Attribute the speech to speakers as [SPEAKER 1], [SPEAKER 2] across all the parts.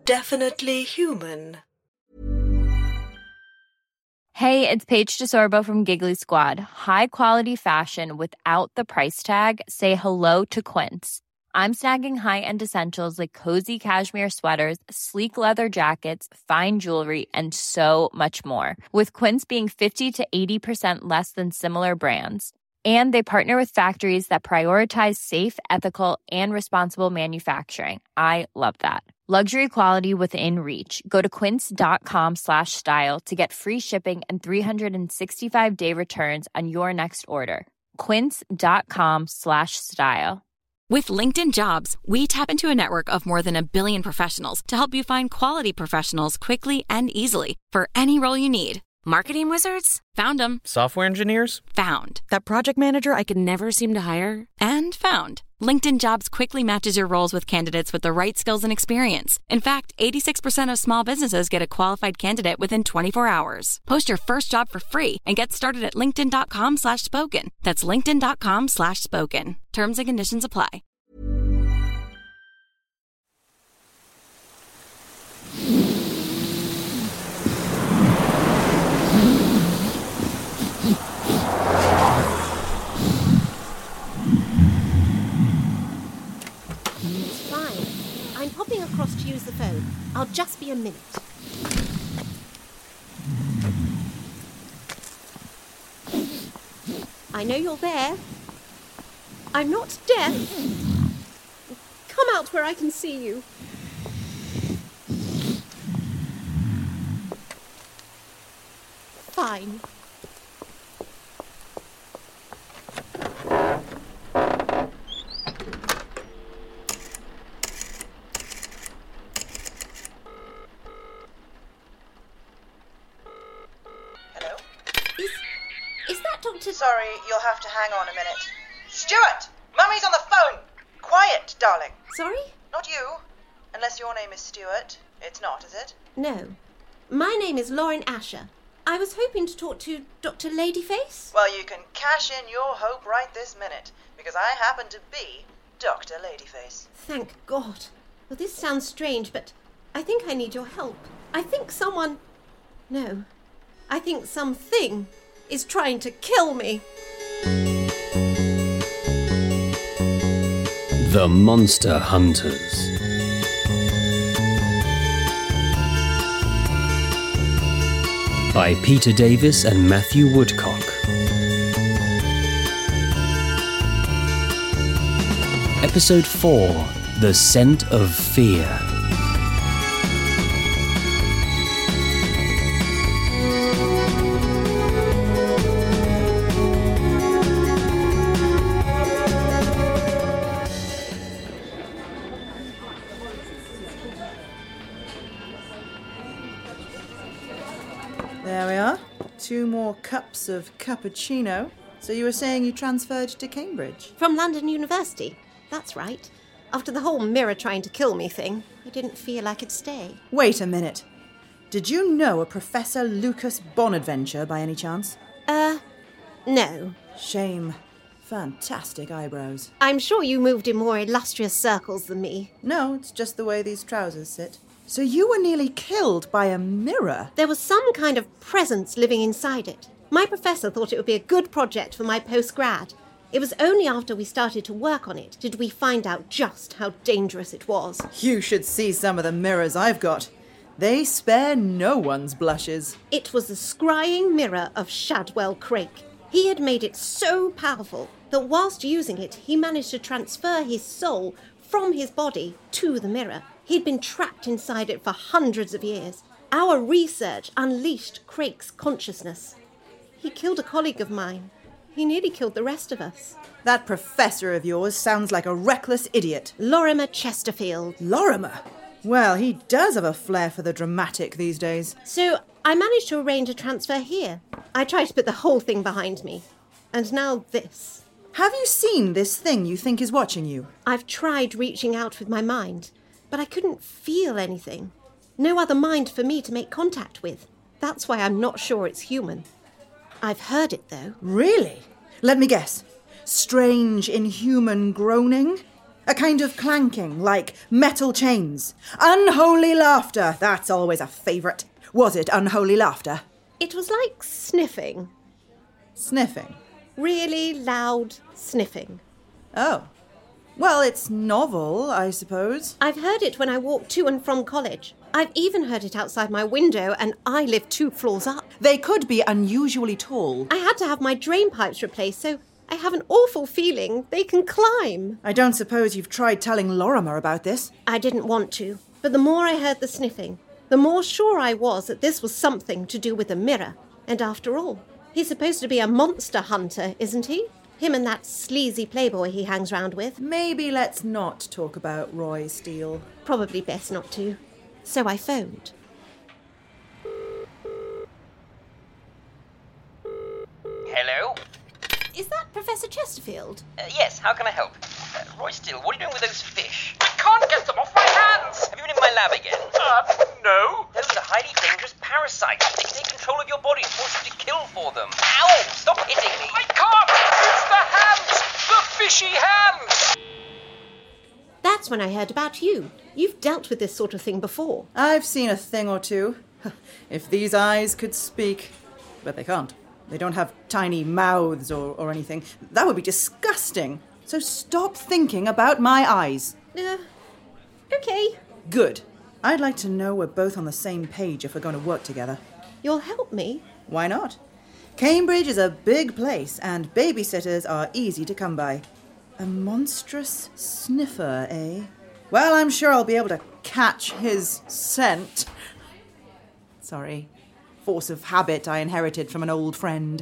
[SPEAKER 1] definitely human.
[SPEAKER 2] Hey, it's Paige DeSorbo from Giggly Squad. High quality fashion without the price tag. Say hello to Quince. I'm snagging high-end essentials like cozy cashmere sweaters, sleek leather jackets, fine jewelry, and so much more. With Quince being 50 to 80% less than similar brands. And they partner with factories that prioritize safe, ethical, and responsible manufacturing. I love that. Luxury quality within reach. Go to quince.com/style to get free shipping and 365-day returns on your next order. Quince.com/style.
[SPEAKER 3] With LinkedIn Jobs, we tap into a network of more than 1 billion professionals to help you find quality professionals quickly and easily for any role you need. Marketing wizards? Found them.
[SPEAKER 4] Software engineers?
[SPEAKER 3] Found. That project manager I could never seem to hire? And found. LinkedIn Jobs quickly matches your roles with candidates with the right skills and experience. In fact, 86% of small businesses get a qualified candidate within 24 hours. Post your first job for free and get started at linkedin.com/spoken. That's linkedin.com/spoken. Terms and conditions apply.
[SPEAKER 5] I'm popping across to use the phone. I'll just be a minute. I know you're there. I'm not deaf. Come out where I can see you. Fine.
[SPEAKER 6] Sorry, you'll have to hang on a minute. Stuart! Mummy's on the phone! Quiet, darling.
[SPEAKER 5] Sorry?
[SPEAKER 6] Not you. Unless your name is Stuart. It's not, is it?
[SPEAKER 5] No. My name is Lauren Asher. I was hoping to talk to Dr. Ladyface.
[SPEAKER 6] Well, you can cash in your hope right this minute, because I happen to be Dr. Ladyface.
[SPEAKER 5] Thank God. Well, this sounds strange, but I think I need your help. I think someone... No. I think something is trying to kill me.
[SPEAKER 7] The Monster Hunters. By Peter Davis and Matthew Woodcock. Episode 4. The Scent of Fear.
[SPEAKER 6] There we are. 2 more cups of cappuccino. So you were saying you transferred to Cambridge?
[SPEAKER 5] From London University. That's right. After the whole mirror trying to kill me thing, I didn't feel I could stay.
[SPEAKER 6] Wait a minute. Did you know a Professor Lucas Bonadventure by any chance?
[SPEAKER 5] No.
[SPEAKER 6] Shame. Fantastic eyebrows.
[SPEAKER 5] I'm sure you moved in more illustrious circles than me.
[SPEAKER 6] No, it's just the way these trousers sit. So you were nearly killed by a mirror?
[SPEAKER 5] There was some kind of presence living inside it. My professor thought it would be a good project for my post-grad. It was only after we started to work on it did we find out just how dangerous it was.
[SPEAKER 6] You should see some of the mirrors I've got. They spare no one's blushes.
[SPEAKER 5] It was the scrying mirror of Shadwell Crake. He had made it so powerful that whilst using it, he managed to transfer his soul from his body to the mirror. He'd been trapped inside it for hundreds of years. Our research unleashed Crake's consciousness. He killed a colleague of mine. He nearly killed the rest of us.
[SPEAKER 6] That professor of yours sounds like a reckless idiot.
[SPEAKER 5] Lorimer Chesterfield.
[SPEAKER 6] Lorimer? Well, he does have a flair for the dramatic these days.
[SPEAKER 5] So I managed to arrange a transfer here. I tried to put the whole thing behind me. And now this.
[SPEAKER 6] Have you seen this thing you think is watching you?
[SPEAKER 5] I've tried reaching out with my mind, but I couldn't feel anything. No other mind for me to make contact with. That's why I'm not sure it's human. I've heard it, though.
[SPEAKER 6] Really? Let me guess. Strange, inhuman groaning? A kind of clanking, like metal chains. Unholy laughter. That's always a favourite. Was it unholy laughter?
[SPEAKER 5] It was like sniffing.
[SPEAKER 6] Sniffing.
[SPEAKER 5] Really loud sniffing.
[SPEAKER 6] Oh. Well, it's novel, I suppose.
[SPEAKER 5] I've heard it when I walk to and from college. I've even heard it outside my window, and I live 2 floors up.
[SPEAKER 6] They could be unusually tall.
[SPEAKER 5] I had to have my drain pipes replaced, so I have an awful feeling they can climb.
[SPEAKER 6] I don't suppose you've tried telling Lorimer about this?
[SPEAKER 5] I didn't want to, but the more I heard the sniffing, the more sure I was that this was something to do with the mirror. And after all, he's supposed to be a monster hunter, isn't he? Him and that sleazy playboy he hangs round with.
[SPEAKER 6] Maybe let's not talk about Roy Steele.
[SPEAKER 5] Probably best not to. So I phoned.
[SPEAKER 4] Hello?
[SPEAKER 5] Is that Professor Chesterfield?
[SPEAKER 4] Yes, how can I help? Roy Steele, what are you doing with those fish?
[SPEAKER 8] I can't get them off my hands!
[SPEAKER 4] Have you been in my lab again?
[SPEAKER 8] No.
[SPEAKER 4] Those are highly dangerous parasites. They can take control of your body and force you to kill for them. Ow! Stop hitting me!
[SPEAKER 8] I can't! It's the hands! The fishy hands!
[SPEAKER 5] That's when I heard about you. You've dealt with this sort of thing before.
[SPEAKER 6] I've seen a thing or two. If these eyes could speak. But they can't. They don't have tiny mouths or anything. That would be disgusting. So stop thinking about my eyes.
[SPEAKER 5] Okay.
[SPEAKER 6] Good. I'd like to know we're both on the same page if we're going to work together.
[SPEAKER 5] You'll help me?
[SPEAKER 6] Why not? Cambridge is a big place, and babysitters are easy to come by. A monstrous sniffer, eh? Well, I'm sure I'll be able to catch his scent. Sorry. Force of habit I inherited from an old friend.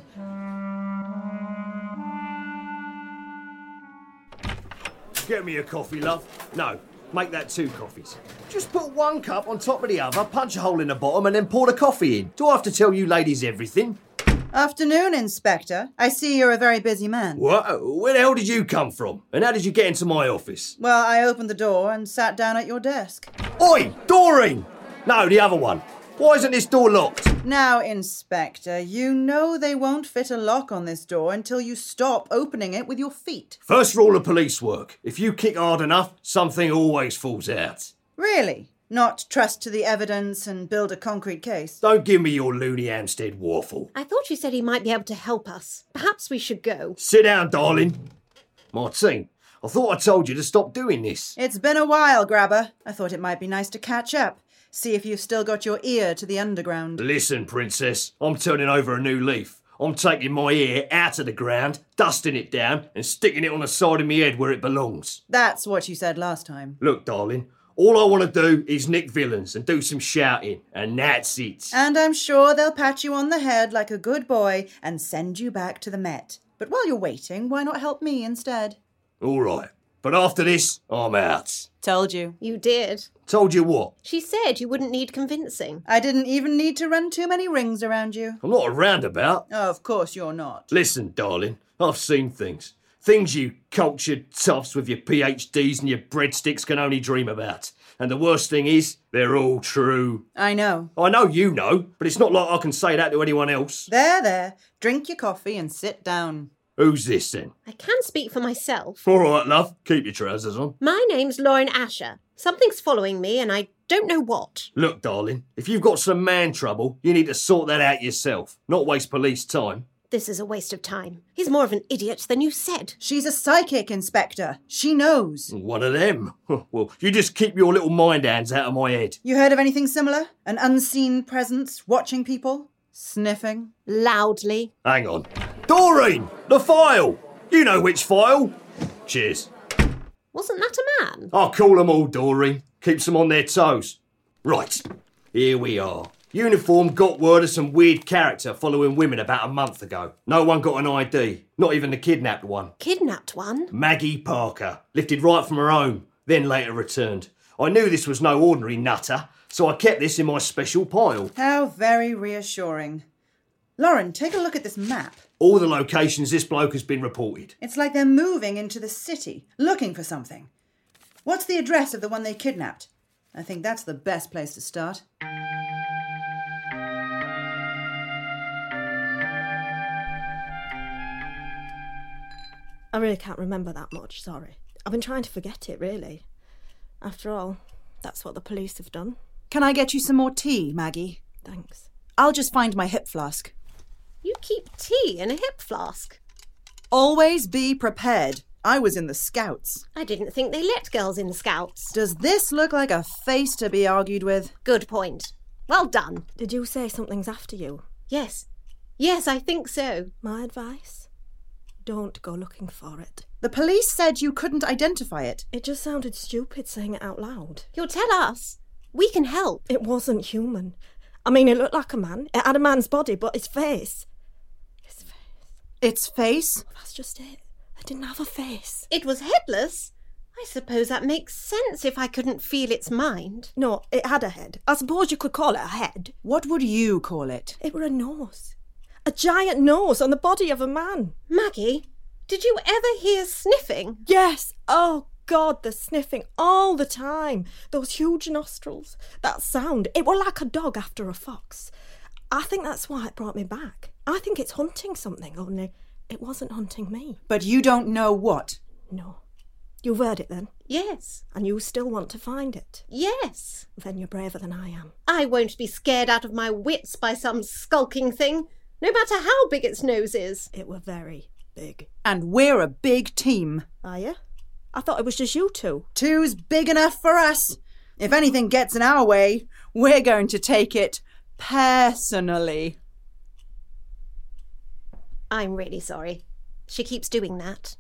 [SPEAKER 9] Get me a coffee, love. No, make that 2 coffees. Just put 1 cup on top of the other, punch a hole in the bottom, and then pour the coffee in. Do I have to tell you ladies everything?
[SPEAKER 6] Afternoon, Inspector. I see you're a very busy man.
[SPEAKER 9] What? Where the hell did you come from? And how did you get into my office?
[SPEAKER 6] Well, I opened the door and sat down at your desk.
[SPEAKER 9] Oi, Doreen! No, the other one. Why isn't this door locked?
[SPEAKER 6] Now, Inspector, you know they won't fit a lock on this door until you stop opening it with your feet.
[SPEAKER 9] First rule of police work. If you kick hard enough, something always falls out.
[SPEAKER 6] Really? Not trust to the evidence and build a concrete case?
[SPEAKER 9] Don't give me your loony Hampstead waffle.
[SPEAKER 5] I thought you said he might be able to help us. Perhaps we should go.
[SPEAKER 9] Sit down, darling. Martine, I thought I told you to stop doing this.
[SPEAKER 6] It's been a while, Grabber. I thought it might be nice to catch up. See if you've still got your ear to the underground.
[SPEAKER 9] Listen, Princess, I'm turning over a new leaf. I'm taking my ear out of the ground, dusting it down, and sticking it on the side of my head where it belongs.
[SPEAKER 6] That's what you said last time.
[SPEAKER 9] Look, darling, all I want to do is nick villains and do some shouting, and that's it.
[SPEAKER 6] And I'm sure they'll pat you on the head like a good boy and send you back to the Met. But while you're waiting, why not help me instead?
[SPEAKER 9] All right, but after this, I'm out.
[SPEAKER 6] Told you.
[SPEAKER 5] You did.
[SPEAKER 9] Told you what?
[SPEAKER 5] She said you wouldn't need convincing.
[SPEAKER 6] I didn't even need to run too many rings around you.
[SPEAKER 9] I'm not a roundabout.
[SPEAKER 6] Oh, of course you're not.
[SPEAKER 9] Listen, darling, I've seen things. Things you cultured toughs with your PhDs and your breadsticks can only dream about. And the worst thing is, they're all true.
[SPEAKER 6] I know.
[SPEAKER 9] I know you know, but it's not like I can say that to anyone else.
[SPEAKER 6] There. Drink your coffee and sit down.
[SPEAKER 9] Who's this then?
[SPEAKER 5] I can speak for myself.
[SPEAKER 9] All right, love. Keep your trousers on.
[SPEAKER 5] My name's Lauren Asher. Something's following me and I don't know what.
[SPEAKER 9] Look, darling, if you've got some man trouble, you need to sort that out yourself, not waste police time.
[SPEAKER 5] This is a waste of time. He's more of an idiot than you said.
[SPEAKER 6] She's a psychic, Inspector. She knows.
[SPEAKER 9] One of them. Well, you just keep your little mind hands out of my head.
[SPEAKER 6] You heard of anything similar? An unseen presence watching people? Sniffing?
[SPEAKER 5] Loudly.
[SPEAKER 9] Hang on. Doreen! The file! You know which file. Cheers.
[SPEAKER 5] Wasn't that a man?
[SPEAKER 9] I'll call them all, Doreen. Keeps them on their toes. Right, here we are. Uniform got word of some weird character following women about a month ago. No one got an ID, not even the kidnapped one.
[SPEAKER 5] Kidnapped one?
[SPEAKER 9] Maggie Parker, lifted right from her home, then later returned. I knew this was no ordinary nutter, so I kept this in my special pile.
[SPEAKER 6] How very reassuring. Lauren, take a look at this map.
[SPEAKER 9] All the locations this bloke has been reported.
[SPEAKER 6] It's like they're moving into the city, looking for something. What's the address of the one they kidnapped? I think that's the best place to start.
[SPEAKER 1] I really can't remember that much, sorry.
[SPEAKER 10] I've been trying to forget it, really. After all, that's what the police have done.
[SPEAKER 6] Can I get you some more tea, Maggie?
[SPEAKER 10] Thanks.
[SPEAKER 6] I'll just find my hip flask.
[SPEAKER 5] You keep tea in a hip flask?
[SPEAKER 6] Always be prepared. I was in the Scouts.
[SPEAKER 5] I didn't think they let girls in the Scouts.
[SPEAKER 6] Does this look like a face to be argued with?
[SPEAKER 5] Good point. Well done.
[SPEAKER 10] Did you say something's after you?
[SPEAKER 5] Yes. Yes, I think so.
[SPEAKER 10] My advice? Don't go looking for it.
[SPEAKER 6] The police said you couldn't identify it.
[SPEAKER 10] It just sounded stupid saying it out loud.
[SPEAKER 5] You'll tell us. We can help.
[SPEAKER 10] It wasn't human. I mean, it looked like a man. It had a man's body, but his face...
[SPEAKER 6] Its face?
[SPEAKER 10] That's just it. It didn't have a face.
[SPEAKER 5] It was headless? I suppose that makes sense if I couldn't feel its mind.
[SPEAKER 10] No, it had a head. I suppose you could call it a head.
[SPEAKER 6] What would you call it?
[SPEAKER 10] It were a nose. A giant nose on the body of a man.
[SPEAKER 5] Maggie, did you ever hear sniffing?
[SPEAKER 10] Yes. Oh, God, the sniffing all the time. Those huge nostrils. That sound. It were like a dog after a fox. I think that's why it brought me back. I think it's hunting something, only it wasn't hunting me.
[SPEAKER 6] But you don't know what?
[SPEAKER 10] No. You've heard it then?
[SPEAKER 5] Yes.
[SPEAKER 10] And you still want to find it?
[SPEAKER 5] Yes.
[SPEAKER 10] Then you're braver than I am.
[SPEAKER 5] I won't be scared out of my wits by some skulking thing, no matter how big its nose is.
[SPEAKER 10] It were very big.
[SPEAKER 6] And we're a big team.
[SPEAKER 10] Are you? I thought it was just you two.
[SPEAKER 6] Two's big enough for us. If anything gets in our way, we're going to take it personally.
[SPEAKER 5] I'm really sorry. She keeps doing that.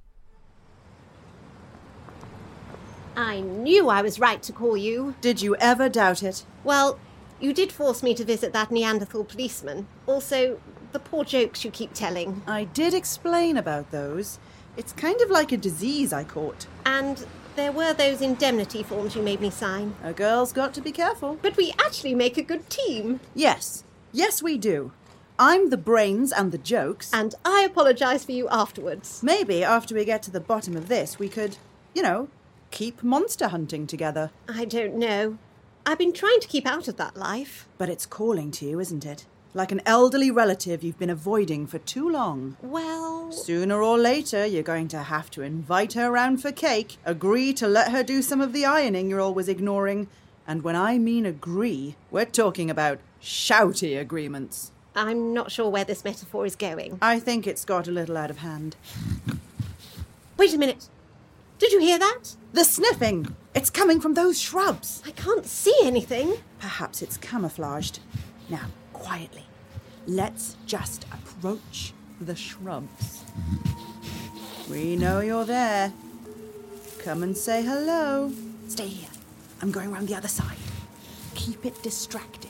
[SPEAKER 5] I knew I was right to call you.
[SPEAKER 6] Did you ever doubt it?
[SPEAKER 5] Well, you did force me to visit that Neanderthal policeman. Also, the poor jokes you keep telling.
[SPEAKER 6] I did explain about those. It's kind of like a disease I caught.
[SPEAKER 5] And there were those indemnity forms you made me sign.
[SPEAKER 6] A girl's got to be careful.
[SPEAKER 5] But we actually make a good team.
[SPEAKER 6] Yes. Yes, we do. I'm the brains and the jokes.
[SPEAKER 5] And I apologise for you afterwards.
[SPEAKER 6] Maybe after we get to the bottom of this, we could, keep monster hunting together.
[SPEAKER 5] I don't know. I've been trying to keep out of that life.
[SPEAKER 6] But it's calling to you, isn't it? Like an elderly relative you've been avoiding for too long.
[SPEAKER 5] Well...
[SPEAKER 6] Sooner or later, you're going to have to invite her round for cake, agree to let her do some of the ironing you're always ignoring. And when I mean agree, we're talking about shouty agreements.
[SPEAKER 5] I'm not sure where this metaphor is going.
[SPEAKER 6] I think it's got a little out of hand.
[SPEAKER 5] Wait a minute. Did you hear that?
[SPEAKER 6] The sniffing! It's coming from those shrubs.
[SPEAKER 5] I can't see anything.
[SPEAKER 6] Perhaps it's camouflaged. Now, quietly. Let's just approach the shrubs. We know you're there. Come and say hello. Stay here. I'm going round the other side. Keep it distracted.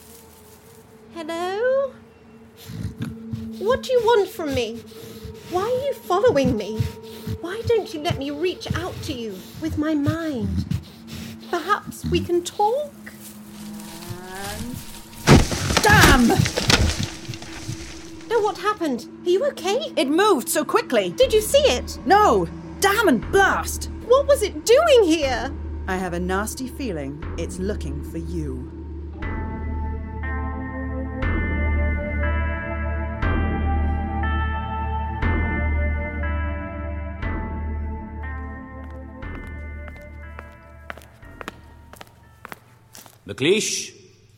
[SPEAKER 5] Hello? What do you want from me? Why are you following me? Why don't you let me reach out to you with my mind? Perhaps we can talk?
[SPEAKER 6] And... Damn!
[SPEAKER 5] No, what happened? Are you okay?
[SPEAKER 6] It moved so quickly.
[SPEAKER 5] Did you see it?
[SPEAKER 6] No! Damn and blast!
[SPEAKER 5] What was it doing here?
[SPEAKER 6] I have a nasty feeling it's looking for you.
[SPEAKER 7] McLeish?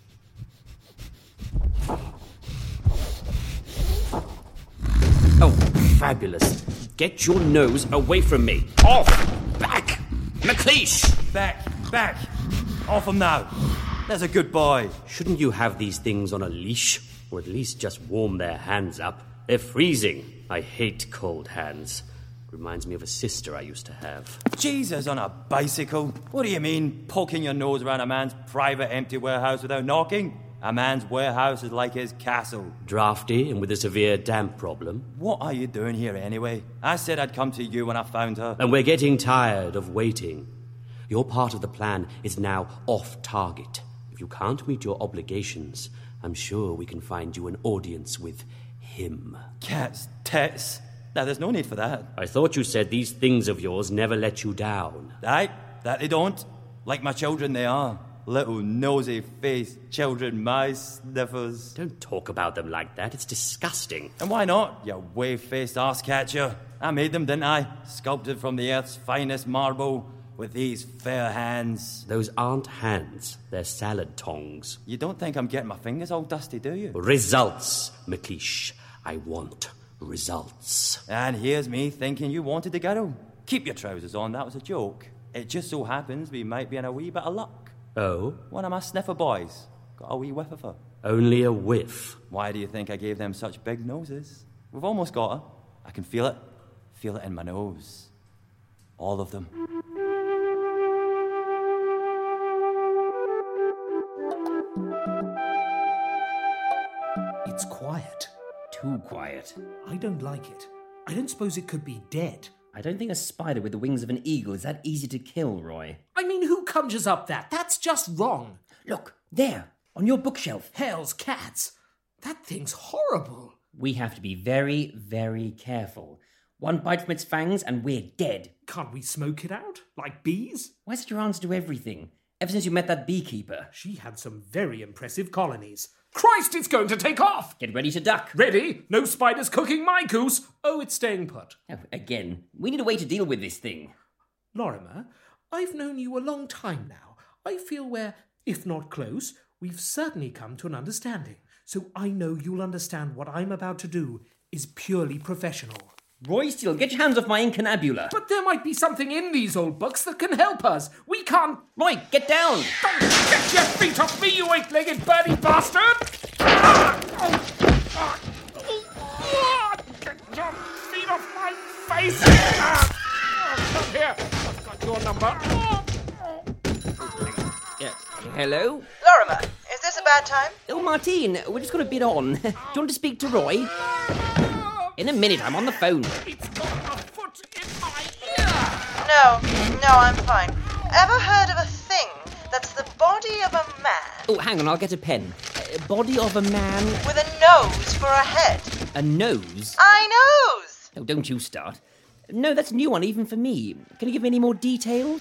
[SPEAKER 7] Oh, fabulous. Get your nose away from me. Off! Back! McLeish!
[SPEAKER 11] Back! Off him now. There's a good boy.
[SPEAKER 7] Shouldn't you have these things on a leash? Or at least just warm their hands up. They're freezing. I hate cold hands. Reminds me of a sister I used to have.
[SPEAKER 11] Jesus, on a bicycle? What do you mean, poking your nose around a man's private empty warehouse without knocking? A man's warehouse is like his castle.
[SPEAKER 7] Drafty and with a severe damp problem.
[SPEAKER 11] What are you doing here anyway? I said I'd come to you when I found her.
[SPEAKER 7] And we're getting tired of waiting. Your part of the plan is now off target. If you can't meet your obligations, I'm sure we can find you an audience with him.
[SPEAKER 11] Cat's tits. Now, there's no need for that.
[SPEAKER 7] I thought you said these things of yours never let you down.
[SPEAKER 11] Aye, that they don't. Like my children, they are. Little nosy-faced children, my sniffers.
[SPEAKER 7] Don't talk about them like that. It's disgusting.
[SPEAKER 11] And why not, you wave-faced arse-catcher? I made them, didn't I? Sculpted from the earth's finest marble with these fair hands.
[SPEAKER 7] Those aren't hands. They're salad tongs.
[SPEAKER 11] You don't think I'm getting my fingers all dusty, do you?
[SPEAKER 7] Results, McLeish. I want results.
[SPEAKER 11] And here's me thinking you wanted to go. Keep your trousers on, that was a joke. It just so happens we might be in a wee bit of luck.
[SPEAKER 7] Oh?
[SPEAKER 11] One of my sniffer boys got a wee whiff of her.
[SPEAKER 7] Only a whiff.
[SPEAKER 11] Why do you think I gave them such big noses? We've almost got her. I can feel it. Feel it in my nose. All of them.
[SPEAKER 12] It's quiet.
[SPEAKER 13] Too quiet.
[SPEAKER 12] I don't like it. I don't suppose it could be dead.
[SPEAKER 13] I don't think a spider with the wings of an eagle is that easy to kill, Roy.
[SPEAKER 12] I mean, who conjures up that? That's just wrong.
[SPEAKER 13] Look, there, on your bookshelf.
[SPEAKER 12] Hell's cats. That thing's horrible.
[SPEAKER 13] We have to be very, very careful. One bite from its fangs and we're dead.
[SPEAKER 12] Can't we smoke it out? Like bees?
[SPEAKER 13] Why is it your answer to everything? Ever since you met that beekeeper.
[SPEAKER 12] She had some very impressive colonies. Christ, it's going to take off!
[SPEAKER 13] Get ready to duck.
[SPEAKER 12] Ready? No spiders cooking my goose. Oh, it's staying put.
[SPEAKER 13] Oh, again. We need a way to deal with this thing.
[SPEAKER 12] Lorimer, I've known you a long time now. I feel we're, if not close, we've certainly come to an understanding. So I know you'll understand what I'm about to do is purely professional.
[SPEAKER 13] Roy Steele, get your hands off my incunabula.
[SPEAKER 12] But there might be something in these old books that can help us. We can't...
[SPEAKER 13] Roy, get down!
[SPEAKER 12] Don't get your feet off me, you eight-legged birdie bastard! Get your feet off my face! Come here, I've got your number.
[SPEAKER 13] Hello?
[SPEAKER 14] Lorimer, is this a bad time?
[SPEAKER 13] Oh, Martine, we're just got a bit on. Do you want to speak to Roy? In a minute, I'm on the phone.
[SPEAKER 12] It's got a foot in my ear!
[SPEAKER 14] No, I'm fine. Ever heard of a thing that's the body of a man?
[SPEAKER 13] Oh, hang on, I'll get a pen. Body of a man...
[SPEAKER 14] With a nose for a head.
[SPEAKER 13] A nose?
[SPEAKER 14] I knows!
[SPEAKER 13] Oh, don't you start. No, that's a new one, even for me. Can you give me any more detail?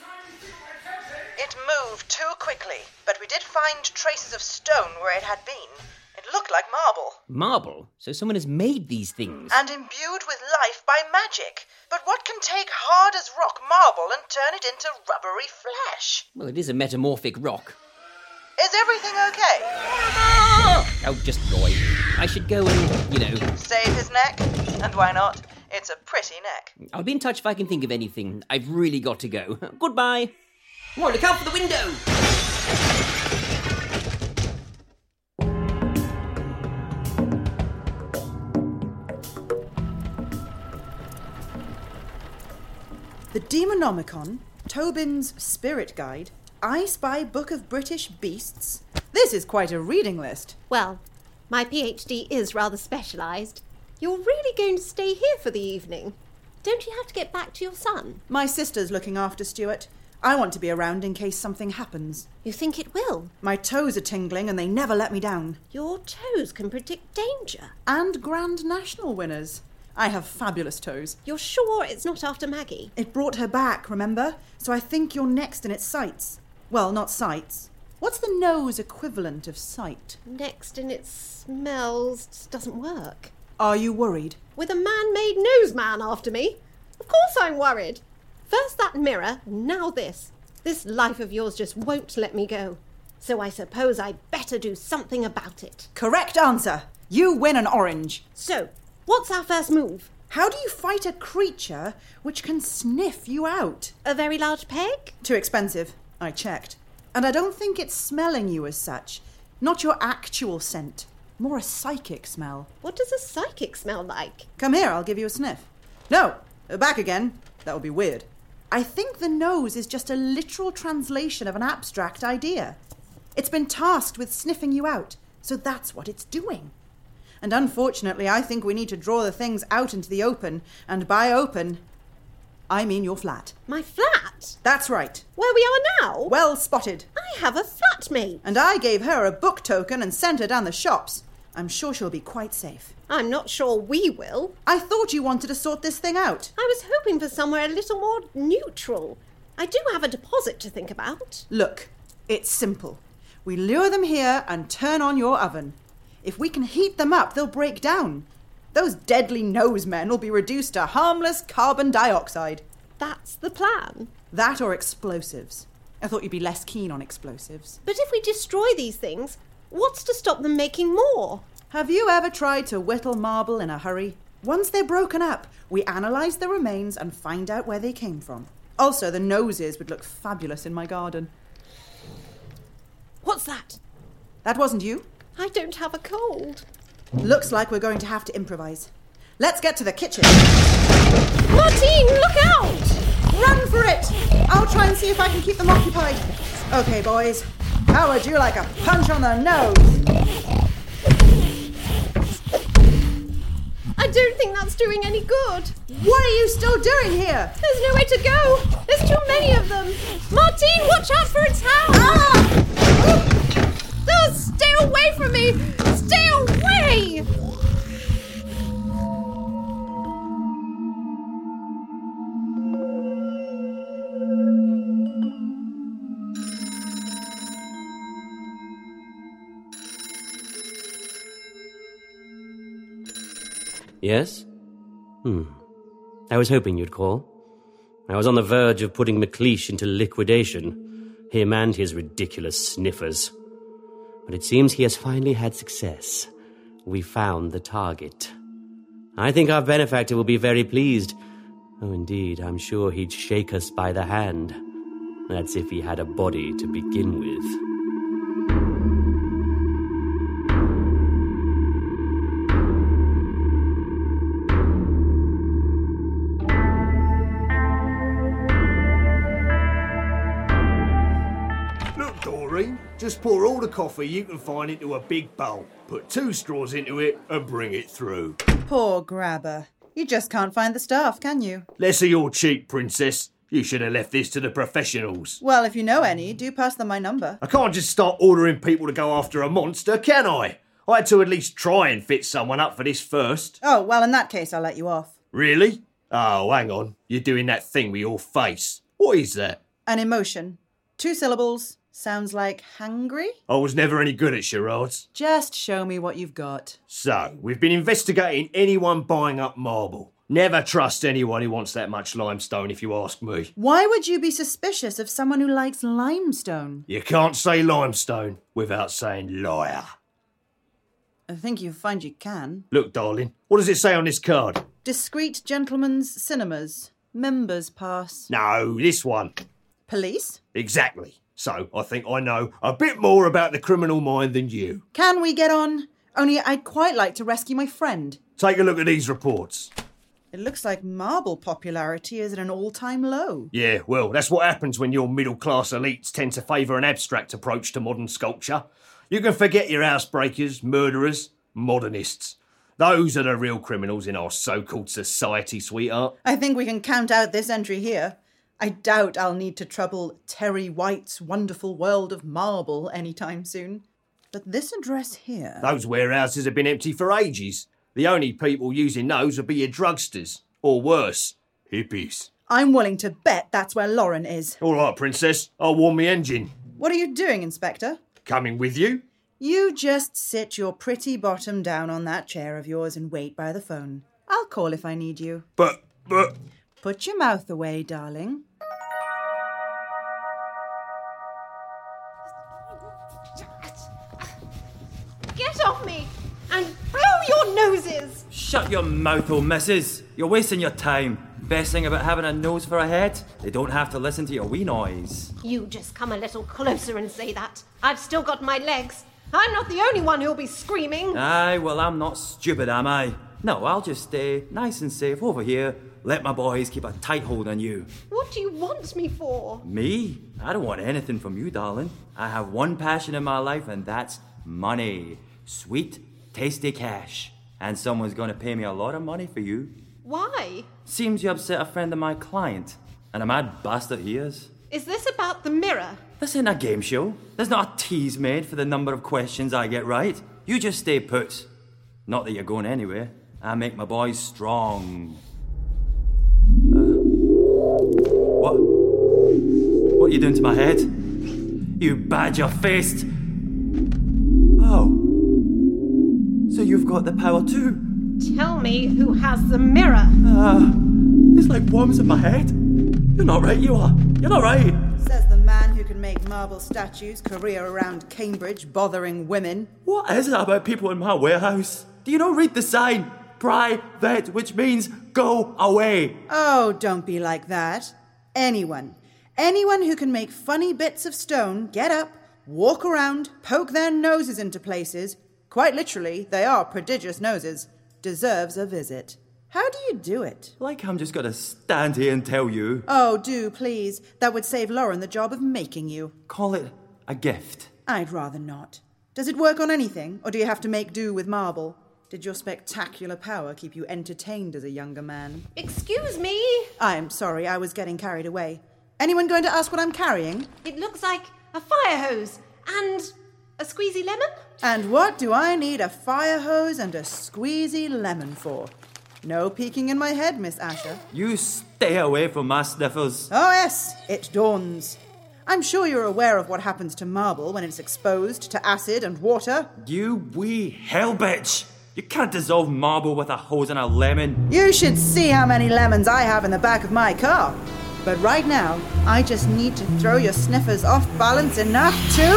[SPEAKER 14] It moved too quickly, but we did find traces of stone where it had been. It looked like marble.
[SPEAKER 13] Marble? So someone has made these things?
[SPEAKER 14] And imbued with life by magic. But what can take hard as rock marble and turn it into rubbery flesh?
[SPEAKER 13] Well, it is a metamorphic rock.
[SPEAKER 14] Is everything okay?
[SPEAKER 13] Oh, just Roy. I should go and,
[SPEAKER 14] Save his neck? And why not? It's a pretty neck.
[SPEAKER 13] I'll be in touch if I can think of anything. I've really got to go. Goodbye. Roy, look out for the window!
[SPEAKER 6] The Demonomicon, Tobin's Spirit Guide, I Spy Book of British Beasts. This is quite a reading list.
[SPEAKER 5] Well, my PhD is rather specialised. You're really going to stay here for the evening? Don't you have to get back to your son?
[SPEAKER 6] My sister's looking after Stuart. I want to be around in case something happens.
[SPEAKER 5] You think it will?
[SPEAKER 6] My toes are tingling and they never let me down.
[SPEAKER 5] Your toes can predict danger.
[SPEAKER 6] And Grand National winners. I have fabulous toes.
[SPEAKER 5] You're sure it's not after Maggie?
[SPEAKER 6] It brought her back, remember? So I think you're next in its sights. Well, not sights. What's the nose equivalent of sight?
[SPEAKER 5] Next in its smells doesn't work.
[SPEAKER 6] Are you worried?
[SPEAKER 5] With a man-made nose man after me? Of course I'm worried. First that mirror, now this. This life of yours just won't let me go. So I suppose I'd better do something about it.
[SPEAKER 6] Correct answer. You win an orange.
[SPEAKER 5] So, what's our first move?
[SPEAKER 6] How do you fight a creature which can sniff you out?
[SPEAKER 5] A very large peg?
[SPEAKER 6] Too expensive. I checked. And I don't think it's smelling you as such. Not your actual scent. More a psychic smell.
[SPEAKER 5] What does a psychic smell like?
[SPEAKER 6] Come here, I'll give you a sniff. No, back again. That would be weird. I think the nose is just a literal translation of an abstract idea. It's been tasked with sniffing you out, so that's what it's doing. And unfortunately, I think we need to draw the things out into the open, and by open, I mean your flat.
[SPEAKER 5] My flat?
[SPEAKER 6] That's right.
[SPEAKER 5] Where we are now?
[SPEAKER 6] Well spotted.
[SPEAKER 5] I have a flatmate.
[SPEAKER 6] And I gave her a book token and sent her down the shops. I'm sure she'll be quite safe.
[SPEAKER 5] I'm not sure we will.
[SPEAKER 6] I thought you wanted to sort this thing out.
[SPEAKER 5] I was hoping for somewhere a little more neutral. I do have a deposit to think about.
[SPEAKER 6] Look, It's simple. We lure them here and turn on your oven. If we can heat them up, they'll break down. Those deadly nose men will be reduced to harmless carbon dioxide.
[SPEAKER 5] That's the plan.
[SPEAKER 6] That or explosives. I thought you'd be less keen on explosives.
[SPEAKER 5] But if we destroy these things, what's to stop them making more?
[SPEAKER 6] Have you ever tried to whittle marble in a hurry? Once they're broken up, we analyse the remains and find out where they came from. Also, the noses would look fabulous in my garden.
[SPEAKER 5] What's that?
[SPEAKER 6] That wasn't you?
[SPEAKER 5] I don't have a cold.
[SPEAKER 6] Looks like we're going to have to improvise. Let's get to the kitchen.
[SPEAKER 5] Martine, look out!
[SPEAKER 6] Run for it! I'll try and see if I can keep them occupied. Okay, boys. How would you like a punch on the nose?
[SPEAKER 5] I don't think that's doing any good.
[SPEAKER 6] What are you still doing here?
[SPEAKER 5] There's nowhere to go. There's too many of them. Martine, watch out for its house!
[SPEAKER 6] Ah!
[SPEAKER 5] Oh, stay away from me! Stay away!
[SPEAKER 7] Yes? I was hoping you'd call. I was on the verge of putting McLeish into liquidation, him and his ridiculous sniffers. But it seems he has finally had success. We found the target. I think our benefactor will be very pleased. Oh, indeed, I'm sure he'd shake us by the hand. That's if he had a body to begin with.
[SPEAKER 9] Just pour all the coffee you can find into a big bowl, put 2 straws into it and bring it through.
[SPEAKER 6] Poor grabber. You just can't find the staff, can you?
[SPEAKER 9] Less of your cheek, princess. You should have left this to the professionals.
[SPEAKER 6] Well, if you know any, do pass them my number.
[SPEAKER 9] I can't just start ordering people to go after a monster, can I? I had to at least try and fit someone up for this first.
[SPEAKER 6] Oh, well, in that case, I'll let you off.
[SPEAKER 9] Really? Oh, hang on. You're doing that thing with your face. What is that?
[SPEAKER 6] An emotion. 2 syllables. Sounds like hangry?
[SPEAKER 9] I was never any good at charades.
[SPEAKER 6] Just show me what you've got.
[SPEAKER 9] So, we've been investigating anyone buying up marble. Never trust anyone who wants that much limestone, if you ask me.
[SPEAKER 6] Why would you be suspicious of someone who likes limestone?
[SPEAKER 9] You can't say limestone without saying liar.
[SPEAKER 6] I think you find you can.
[SPEAKER 9] Look, darling, what does it say on this card?
[SPEAKER 6] Discreet Gentlemen's Cinemas. Members Pass.
[SPEAKER 9] No, this one.
[SPEAKER 6] Police?
[SPEAKER 9] Exactly. So, I think I know a bit more about the criminal mind than you.
[SPEAKER 6] Can we get on? Only I'd quite like to rescue my friend.
[SPEAKER 9] Take a look at these reports.
[SPEAKER 6] It looks like marble popularity is at an all-time low.
[SPEAKER 9] Yeah, well, that's what happens when your middle-class elites tend to favour an abstract approach to modern sculpture. You can forget your housebreakers, murderers, modernists. Those are the real criminals in our so-called society, sweetheart.
[SPEAKER 6] I think we can count out this entry here. I doubt I'll need to trouble Terry White's wonderful world of marble anytime soon. But this address here...
[SPEAKER 9] Those warehouses have been empty for ages. The only people using those would be your drugsters. Or worse, hippies.
[SPEAKER 6] I'm willing to bet that's where Lauren is.
[SPEAKER 9] All right, princess. I'll warm the engine.
[SPEAKER 6] What are you doing, Inspector?
[SPEAKER 9] Coming with you?
[SPEAKER 6] You just sit your pretty bottom down on that chair of yours and wait by the phone. I'll call if I need you.
[SPEAKER 9] But...
[SPEAKER 6] Put your mouth away, darling.
[SPEAKER 5] Get off me and blow your noses!
[SPEAKER 11] Shut your mouth, old missus. You're wasting your time. Best thing about having a nose for a head, they don't have to listen to your wee noise.
[SPEAKER 5] You just come a little closer and say that. I've still got my legs. I'm not the only one who'll be screaming.
[SPEAKER 11] Aye, well, I'm not stupid, am I? No, I'll just stay nice and safe over here. Let my boys keep a tight hold on you.
[SPEAKER 5] What do you want me for?
[SPEAKER 11] Me? I don't want anything from you, darling. I have one passion in my life, and that's money. Sweet, tasty cash. And someone's going to pay me a lot of money for you.
[SPEAKER 5] Why?
[SPEAKER 11] Seems you upset a friend of my client. And a mad bastard he is.
[SPEAKER 5] Is this about the mirror?
[SPEAKER 11] This ain't a game show. There's not a tease made for the number of questions I get right. You just stay put. Not that you're going anywhere. I make my boys strong. What? What are you doing to my head? You badger-faced. Oh. So you've got the power too?
[SPEAKER 5] Tell me who has the mirror.
[SPEAKER 11] It's like worms in my head. You're not right, you are. You're not right.
[SPEAKER 6] Says the man who can make marble statues career around Cambridge, bothering women.
[SPEAKER 11] What is it about people in my warehouse? Do you not read the sign? Private, which means go away.
[SPEAKER 6] Oh, don't be like that. Anyone who can make funny bits of stone get up, walk around, poke their noses into places, quite literally, they are prodigious noses, deserves a visit. How do you do it?
[SPEAKER 11] Like I'm just gonna stand here and tell you.
[SPEAKER 6] Oh, do, please. That would save Lauren the job of making you.
[SPEAKER 11] Call it a gift.
[SPEAKER 6] I'd rather not. Does it work on anything, or do you have to make do with marble? Did your spectacular power keep you entertained as a younger man?
[SPEAKER 5] Excuse me?
[SPEAKER 6] I'm sorry, I was getting carried away. Anyone going to ask what I'm carrying?
[SPEAKER 5] It looks like a fire hose and a squeezy lemon.
[SPEAKER 6] And what do I need a fire hose and a squeezy lemon for? No peeking in my head, Miss Asher.
[SPEAKER 11] You stay away from my sniffers.
[SPEAKER 6] Oh yes, it dawns. I'm sure you're aware of what happens to marble when it's exposed to acid and water.
[SPEAKER 11] You wee hell bitch! You can't dissolve marble with a hose and a lemon.
[SPEAKER 6] You should see how many lemons I have in the back of my car. But right now, I just need to throw your sniffers off balance enough to...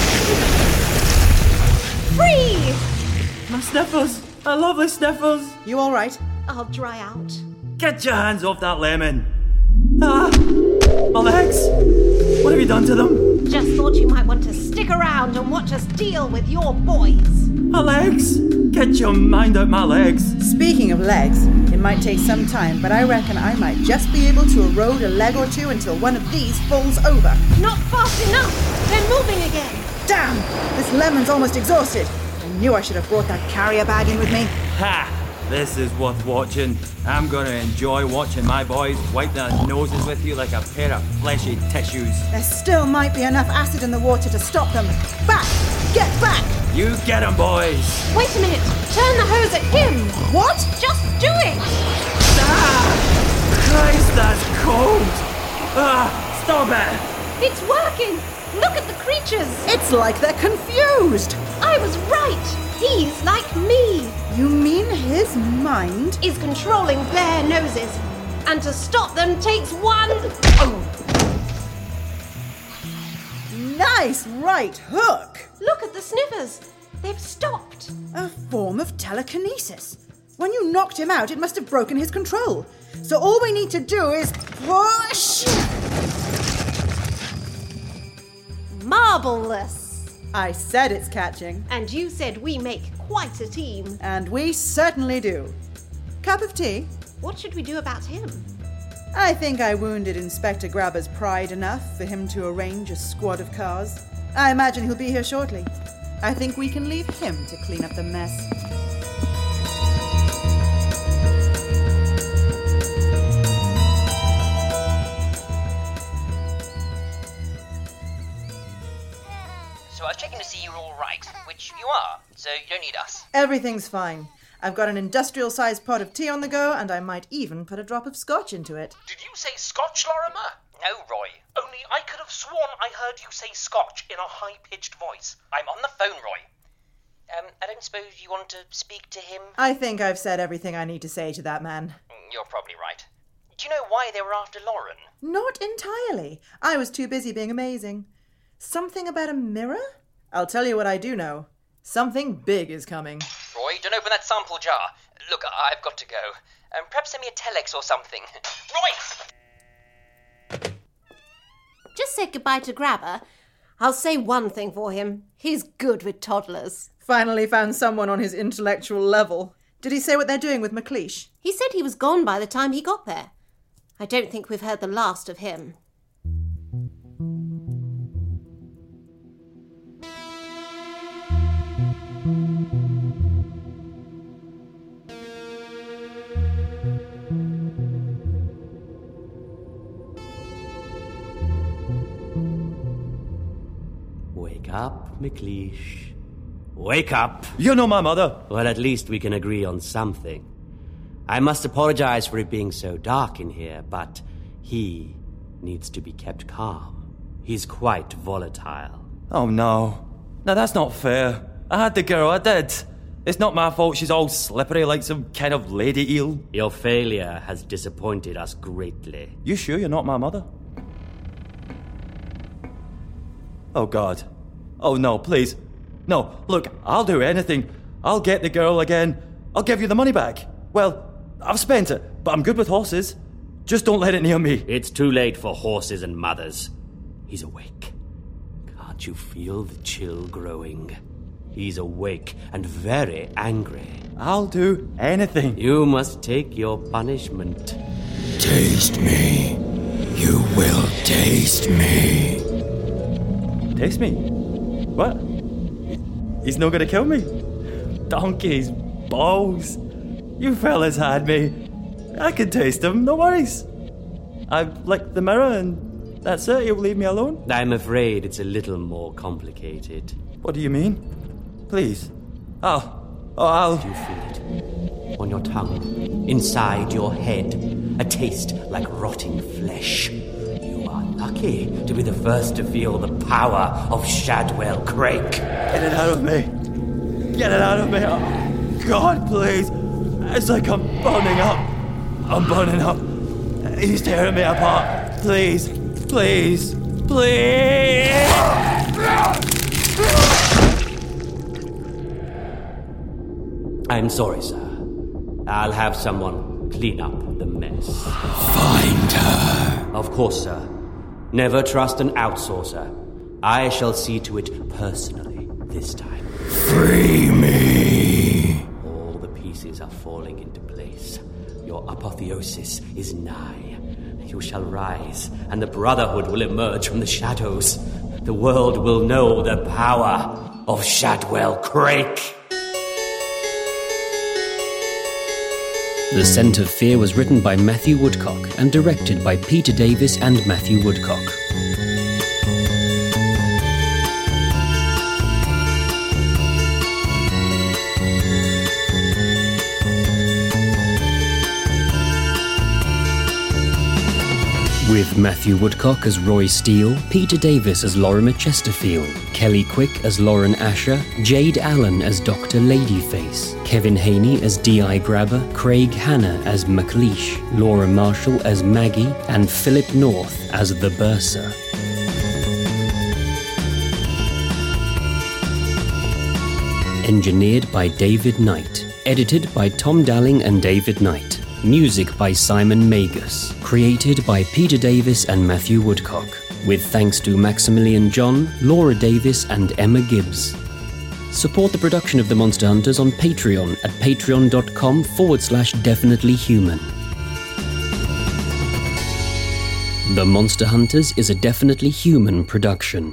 [SPEAKER 5] Free!
[SPEAKER 11] My sniffers! My lovely sniffers!
[SPEAKER 6] You all right?
[SPEAKER 5] I'll dry out.
[SPEAKER 11] Get your hands off that lemon! Ah! My legs! What have you done to them?
[SPEAKER 5] Just thought you might want to stick around and watch us deal with your boys.
[SPEAKER 11] My legs! Get your mind out my legs!
[SPEAKER 6] Speaking of legs, it might take some time, but I reckon I might just be able to erode a leg or two until one of these falls over.
[SPEAKER 5] Not fast enough! They're moving again!
[SPEAKER 6] Damn! This lemon's almost exhausted. I knew I should have brought that carrier bag in with me.
[SPEAKER 11] Ha! This is worth watching. I'm gonna enjoy watching my boys wipe their noses with you like a pair of fleshy tissues.
[SPEAKER 6] There still might be enough acid in the water to stop them. Back! Get back!
[SPEAKER 11] You get 'em, boys!
[SPEAKER 5] Wait a minute! Turn the hose at him!
[SPEAKER 6] What?
[SPEAKER 5] Just do it!
[SPEAKER 11] Ah! Christ, that's cold! Ah! Stop it!
[SPEAKER 5] It's working! Look at the creatures!
[SPEAKER 6] It's like they're confused!
[SPEAKER 5] I was right! He's like me!
[SPEAKER 6] You mean his mind
[SPEAKER 5] is controlling their noses, and to stop them takes one... Oh.
[SPEAKER 6] Nice right hook!
[SPEAKER 5] Look at the sniffers. They've stopped.
[SPEAKER 6] A form of telekinesis. When you knocked him out, it must have broken his control. So all we need to do is push...
[SPEAKER 5] Marvelous.
[SPEAKER 6] I said it's catching.
[SPEAKER 5] And you said we make quite a team.
[SPEAKER 6] And we certainly do. Cup of tea?
[SPEAKER 5] What should we do about him?
[SPEAKER 6] I think I wounded Inspector Grabber's pride enough for him to arrange a squad of cars. I imagine he'll be here shortly. I think we can leave him to clean up the mess.
[SPEAKER 4] So I was checking to see you're all right, which you are, so you don't need us.
[SPEAKER 6] Everything's fine. I've got an industrial-sized pot of tea on the go, and I might even put a drop of scotch into it.
[SPEAKER 8] Did you say Scotch, Lorimer?
[SPEAKER 4] No, Roy.
[SPEAKER 8] Only I could have sworn I heard you say Scotch in a high-pitched voice.
[SPEAKER 4] I'm on the phone, Roy. I don't suppose you want to speak to him?
[SPEAKER 6] I think I've said everything I need to say to that man.
[SPEAKER 4] You're probably right. Do you know why they were after Lauren?
[SPEAKER 6] Not entirely. I was too busy being amazing. Something about a mirror? I'll tell you what I do know. Something big is coming.
[SPEAKER 4] Roy, don't open that sample jar. Look, I've got to go. Perhaps send me a telex or something. Roy!
[SPEAKER 5] Just say goodbye to Grabber. I'll say one thing for him. He's good with toddlers.
[SPEAKER 6] Finally found someone on his intellectual level. Did he say what they're doing with McLeish?
[SPEAKER 5] He said he was gone by the time he got there. I don't think we've heard the last of him.
[SPEAKER 7] Wake up, McLeish. Wake up!
[SPEAKER 11] You know my mother.
[SPEAKER 7] Well, at least we can agree on something. I must apologize for it being so dark in here, but he needs to be kept calm. He's quite volatile.
[SPEAKER 11] Oh no. No, that's not fair. I had the girl, I did. It's not my fault she's all slippery like some kind of lady eel.
[SPEAKER 7] Your failure has disappointed us greatly.
[SPEAKER 11] You sure you're not my mother? Oh God. Oh no, please. No, look, I'll do anything. I'll get the girl again. I'll give you the money back. Well, I've spent it, but I'm good with horses. Just don't let it near me.
[SPEAKER 7] It's too late for horses and mothers. He's awake. Can't you feel the chill growing? He's awake and very angry.
[SPEAKER 11] I'll do anything.
[SPEAKER 7] You must take your punishment.
[SPEAKER 15] Taste me. You will taste me.
[SPEAKER 11] Taste me? What? He's not gonna kill me? Donkey's balls. You fellas had me. I can taste him, no worries. I've licked the mirror and that's it, you'll leave me alone?
[SPEAKER 7] I'm afraid it's a little more complicated.
[SPEAKER 11] What do you mean? Please. I'll...
[SPEAKER 7] Do you feel it? On your tongue, inside your head, a taste like rotting flesh. You are lucky to be the first to feel the power of Shadwell Crake.
[SPEAKER 11] Get it out of me. Get it out of me. Oh, God, please. It's like I'm burning up. I'm burning up. He's tearing me apart. Please. Please. Please.
[SPEAKER 7] I'm sorry, sir. I'll have someone clean up the mess.
[SPEAKER 15] Find her.
[SPEAKER 7] Of course, sir. Never trust an outsourcer. I shall see to it personally this time.
[SPEAKER 15] Free me.
[SPEAKER 7] All the pieces are falling into place. Your apotheosis is nigh. You shall rise, and the Brotherhood will emerge from the shadows. The world will know the power of Shadwell Crake.
[SPEAKER 16] The Scent of Fear was written by Matthew Woodcock and directed by Peter Davis and Matthew Woodcock. With Matthew Woodcock as Roy Steele, Peter Davis as Lorimer Chesterfield, Kelly Quick as Lauren Asher, Jade Allen as Dr. Ladyface, Kevin Haney as D.I. Grabber, Craig Hanna as McLeish, Laura Marshall as Maggie, and Philip North as the Bursar. Engineered by David Knight. Edited by Tom Dalling and David Knight. Music by Simon Magus. Created by Peter Davis and Matthew Woodcock. With thanks to Maximilian John, Laura Davis and Emma Gibbs. Support the production of The Monster Hunters on Patreon at patreon.com/definitelyhuman. The Monster Hunters is a Definitely Human production.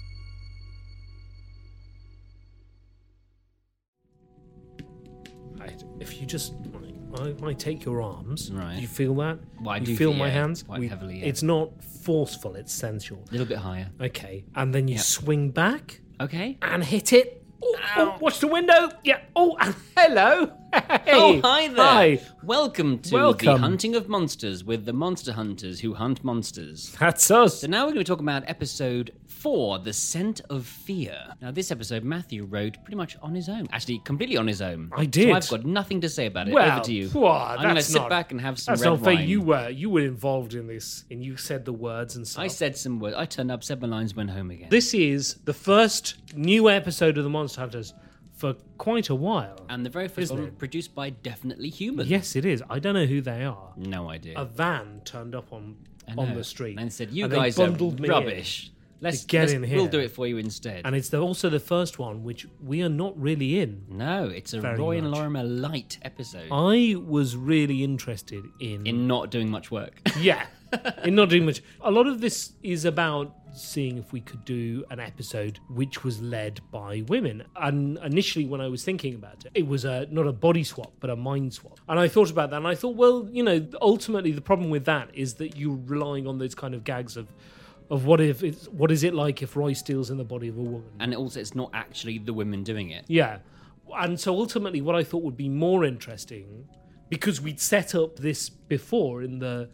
[SPEAKER 12] If you just... I take your arms.
[SPEAKER 13] Right.
[SPEAKER 12] Do you feel that?
[SPEAKER 13] Well, I
[SPEAKER 12] do
[SPEAKER 13] do
[SPEAKER 12] you feel
[SPEAKER 13] feel,
[SPEAKER 12] my
[SPEAKER 13] yeah,
[SPEAKER 12] hands?
[SPEAKER 13] quite heavily, yeah.
[SPEAKER 12] It's not forceful, it's sensual.
[SPEAKER 13] A little bit higher.
[SPEAKER 12] Okay. And then you swing back.
[SPEAKER 13] Okay.
[SPEAKER 12] And hit it. Oh, watch the window. Yeah. Oh, and hello. Hey.
[SPEAKER 13] Oh, hi there.
[SPEAKER 12] Hi.
[SPEAKER 13] Welcome to the Hunting of Monsters with the Monster Hunters who hunt monsters.
[SPEAKER 12] That's us.
[SPEAKER 13] So now we're going to talk about episode 4, The Scent of Fear. Now, this episode Matthew wrote pretty much on his own. Actually, completely on his own.
[SPEAKER 12] I did.
[SPEAKER 13] So I've got nothing to say about it.
[SPEAKER 12] Well,
[SPEAKER 13] over to you.
[SPEAKER 12] I'm
[SPEAKER 13] going to sit back and have some
[SPEAKER 12] that's
[SPEAKER 13] red
[SPEAKER 12] not fair.
[SPEAKER 13] wine.
[SPEAKER 12] You were involved in this, and you said the words and stuff.
[SPEAKER 13] I said some words. I turned up, said my lines, went home again.
[SPEAKER 12] This is the first new episode of the Monster Hunters for quite a while.
[SPEAKER 13] And the very first one produced by Definitely Human.
[SPEAKER 12] Yes, it is. I don't know who they are.
[SPEAKER 13] No idea.
[SPEAKER 12] A van turned up on the street
[SPEAKER 13] and said, "You
[SPEAKER 12] and
[SPEAKER 13] guys
[SPEAKER 12] they
[SPEAKER 13] are
[SPEAKER 12] bundled me
[SPEAKER 13] rubbish.
[SPEAKER 12] Let's get in here.
[SPEAKER 13] We'll do it for you instead."
[SPEAKER 12] And it's also the first one which we are not really in.
[SPEAKER 13] No, it's a Roy and Lorimer light episode.
[SPEAKER 12] I was really interested in
[SPEAKER 13] not doing much work.
[SPEAKER 12] Yeah, in not doing much. A lot of this is about seeing if we could do an episode which was led by women. And initially when I was thinking about it, it was not a body swap, but a mind swap. And I thought about that and I thought, well, ultimately the problem with that is that you're relying on those kind of gags of what is it like if Roy Steele's in the body of a woman?
[SPEAKER 13] And also it's not actually the women doing it.
[SPEAKER 12] Yeah. And so ultimately what I thought would be more interesting, because we'd set up this before in the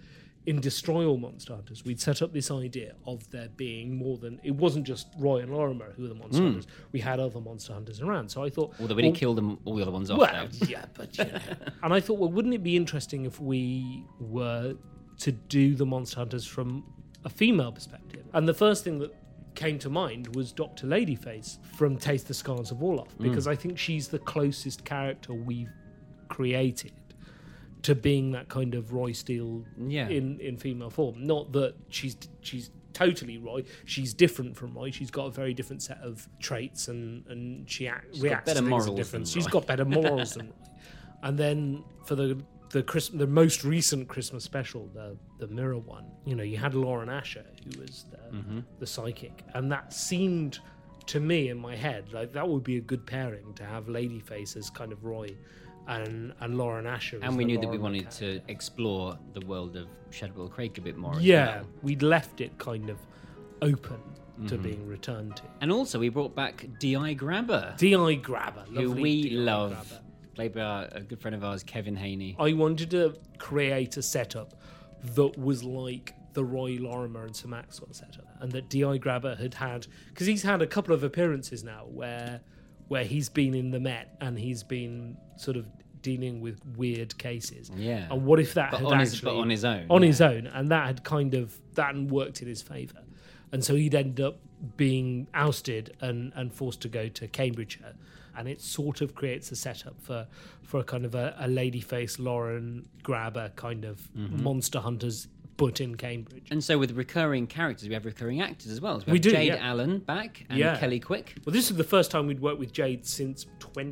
[SPEAKER 12] in Destroy All Monster Hunters, we'd set up this idea of there being more than... It wasn't just Roy and Lorimer who were the Monster Hunters. We had other Monster Hunters around. So I thought...
[SPEAKER 13] Although we didn't kill them, all the other ones off.
[SPEAKER 12] Well, yeah, but you know. And I thought, well, wouldn't it be interesting if we were to do the Monster Hunters from a female perspective? And the first thing that came to mind was Dr. Ladyface from Taste the Scars of Orloff, because I think she's the closest character we've created to being that kind of Roy Steele in female form. Not that she's totally Roy. She's different from Roy. She's got a very different set of traits, and she reacts to things different. She's got better morals than Roy. And then for the most recent Christmas special, the Mirror one, you know, you had Lauren Asher, who was the psychic, and that seemed to me in my head like that would be a good pairing to have Ladyface as kind of Roy. And Lauren Asher.
[SPEAKER 13] And we knew that we wanted to explore the world of Shadwell Craig a bit more.
[SPEAKER 12] Yeah, we'd left it kind of open to being returned to.
[SPEAKER 13] And also we brought back D.I. Grabber.
[SPEAKER 12] D.I. Grabber,
[SPEAKER 13] who we love, played by a good friend of ours, Kevin Haney.
[SPEAKER 12] I wanted to create a setup that was like the Roy Lorimer and Sir Maxwell setup, and that D.I. Grabber had because he's had a couple of appearances now where he's been in the Met and he's been sort of dealing with weird cases.
[SPEAKER 13] Yeah.
[SPEAKER 12] And what if that
[SPEAKER 13] but
[SPEAKER 12] had
[SPEAKER 13] on his own.
[SPEAKER 12] On his own, and that hadn't worked in his favour. And so he'd end up being ousted and forced to go to Cambridgeshire. And it sort of creates a setup for a kind of a Ladyface, Lauren Grabber kind of monster hunters, but in Cambridge.
[SPEAKER 13] And so with recurring characters, we have recurring actors as well. So
[SPEAKER 12] we do,
[SPEAKER 13] Jade Allen back and Kelly Quick.
[SPEAKER 12] Well, this is the first time we'd worked with Jade since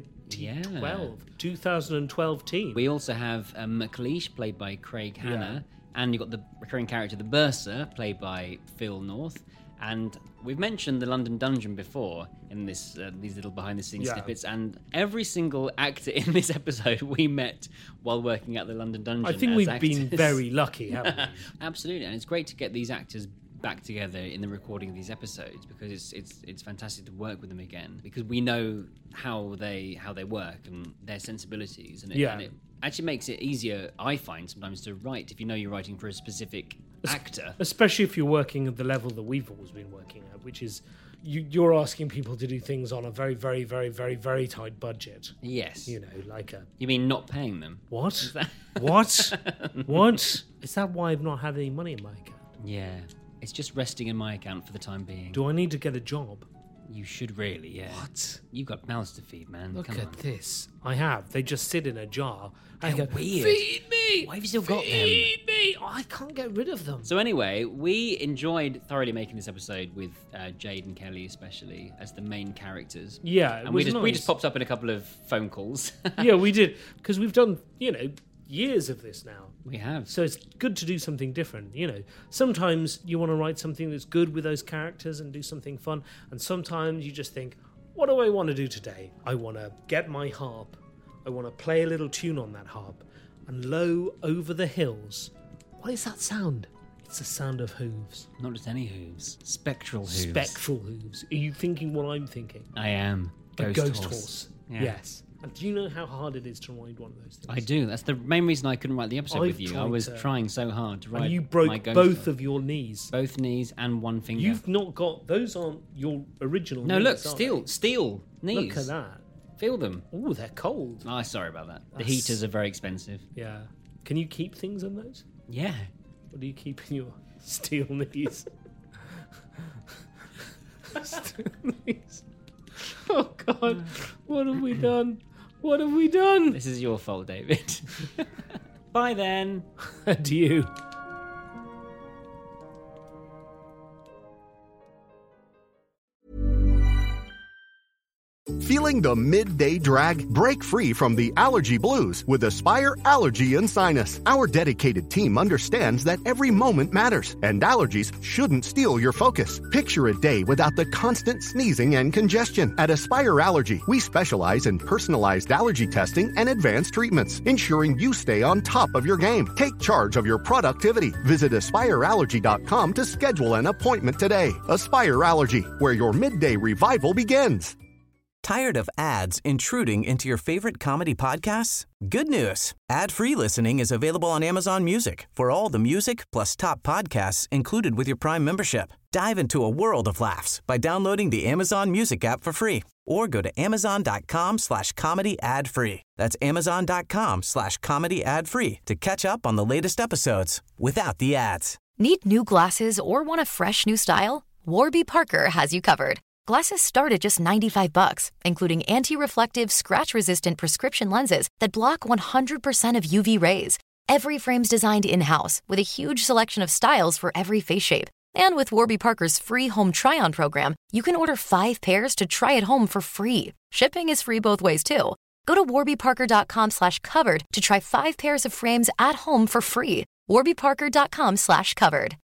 [SPEAKER 12] 2012 team.
[SPEAKER 13] We also have McLeish, played by Craig Hanna, and you've got the recurring character, the Bursar, played by Phil North. And we've mentioned the London Dungeon before in this these little behind-the-scenes snippets, and every single actor in this episode we met while working at the London Dungeon.
[SPEAKER 12] I think we've been very lucky, haven't we?
[SPEAKER 13] Absolutely, and it's great to get these actors back together in the recording of these episodes, because it's fantastic to work with them again, because we know how they work and their sensibilities, and it actually makes it easier, I find, sometimes to write if you know you're writing for a specific actor,
[SPEAKER 12] especially if you're working at the level that we've always been working at, which is you're asking people to do things on a very, very, very, very, very tight budget.
[SPEAKER 13] Yes,
[SPEAKER 12] you know, like a.
[SPEAKER 13] You mean not paying them?
[SPEAKER 12] What? What? What? Is that why I've not had any money in my account?
[SPEAKER 13] Yeah, it's just resting in my account for the time being.
[SPEAKER 12] Do I need to get a job?
[SPEAKER 13] You should really, yeah.
[SPEAKER 12] What?
[SPEAKER 13] You've got mouths to feed, man.
[SPEAKER 12] Look
[SPEAKER 13] Come
[SPEAKER 12] at
[SPEAKER 13] on.
[SPEAKER 12] this. I have. They just sit in a jar.
[SPEAKER 13] They're
[SPEAKER 12] go,
[SPEAKER 13] weird.
[SPEAKER 12] Feed me!
[SPEAKER 13] Why have you still got them?
[SPEAKER 12] Feed me! Oh, I can't get rid of them.
[SPEAKER 13] So anyway, we enjoyed thoroughly making this episode with Jade and Kelly especially as the main characters.
[SPEAKER 12] Yeah,
[SPEAKER 13] and we just popped up in a couple of phone calls.
[SPEAKER 12] Yeah, we did. Because we've done, years of this now.
[SPEAKER 13] We have.
[SPEAKER 12] So it's good to do something different, Sometimes you want to write something that's good with those characters and do something fun, and sometimes you just think, what do I want to do today? I want to get my harp. I want to play a little tune on that harp. And lo, over the hills, what is that sound? It's the sound of hooves.
[SPEAKER 13] Not just any hooves. Spectral hooves.
[SPEAKER 12] Spectral hooves. Are you thinking what I'm thinking?
[SPEAKER 13] I am.
[SPEAKER 12] A ghost horse.
[SPEAKER 13] Yeah.
[SPEAKER 12] Yes. And do you know how hard it is to ride one of those things?
[SPEAKER 13] I do. That's the main reason I couldn't write the episode with you. I was trying so hard to write.
[SPEAKER 12] And you broke both of your knees.
[SPEAKER 13] Both knees and one finger.
[SPEAKER 12] You've not got... Those aren't your original knees.
[SPEAKER 13] No, look,
[SPEAKER 12] steel
[SPEAKER 13] knees.
[SPEAKER 12] Look at that.
[SPEAKER 13] Feel them.
[SPEAKER 12] Oh, they're cold.
[SPEAKER 13] Oh, sorry about that. The heaters are very expensive.
[SPEAKER 12] Yeah. Can you keep things in those?
[SPEAKER 13] Yeah.
[SPEAKER 12] What do you keep in your steel knees? Steel knees. Oh, God. What have we done? What have we done?
[SPEAKER 13] This is your fault, David. Bye then.
[SPEAKER 12] Adieu.
[SPEAKER 17] Feeling the midday drag? Break free from the allergy blues with Aspire Allergy and Sinus. Our dedicated team understands that every moment matters, and allergies shouldn't steal your focus. Picture a day without the constant sneezing and congestion. At Aspire Allergy, we specialize in personalized allergy testing and advanced treatments, ensuring you stay on top of your game. Take charge of your productivity. Visit AspireAllergy.com to schedule an appointment today. Aspire Allergy, where your midday revival begins.
[SPEAKER 18] Tired of ads intruding into your favorite comedy podcasts? Good news. Ad-free listening is available on Amazon Music for all the music plus top podcasts included with your Prime membership. Dive into a world of laughs by downloading the Amazon Music app for free or go to amazon.com/comedy ad-free. That's amazon.com/comedy ad-free to catch up on the latest episodes without the ads.
[SPEAKER 19] Need new glasses or want a fresh new style? Warby Parker has you covered. Glasses start at just $95, including anti-reflective, scratch-resistant prescription lenses that block 100% of UV rays. Every frame's designed in-house with a huge selection of styles for every face shape. And with Warby Parker's free home try-on program, you can order 5 pairs to try at home for free. Shipping is free both ways, too. Go to warbyparker.com/covered to try 5 pairs of frames at home for free. warbyparker.com/covered.